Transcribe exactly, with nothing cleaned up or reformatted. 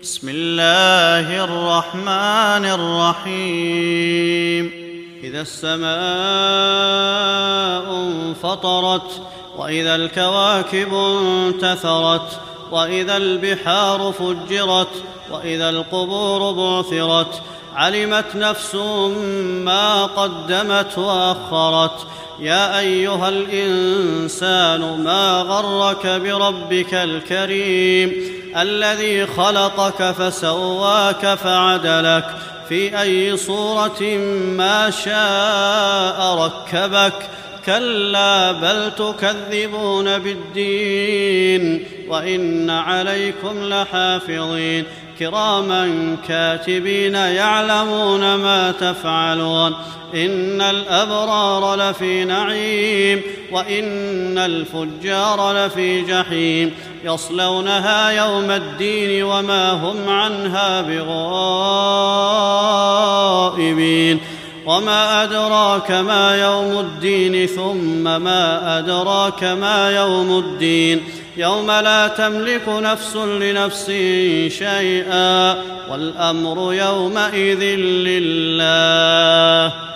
بسم الله الرحمن الرحيم إذا السماء انفطرت وإذا الكواكب انتثرت وإذا البحار فجرت وإذا القبور بعثرت علمت نفس ما قدمت وأخرت يا أيها الإنسان ما غرك بربك الكريم الذي خلقك فسواك فعدلك في أي صورة ما شاء ركبك كلا بل تكذبون بالدين وإن عليكم لحافظين كراما كاتبين يعلمون ما تفعلون إن الأبرار لفي نعيم وإن الفجار لفي جحيم يصلونها يوم الدين وما هم عنها بغائبين وما أدراك ما يوم الدين ثم ما أدراك ما يوم الدين يوم لا تملك نفس لنفس شيئا والأمر يومئذ لله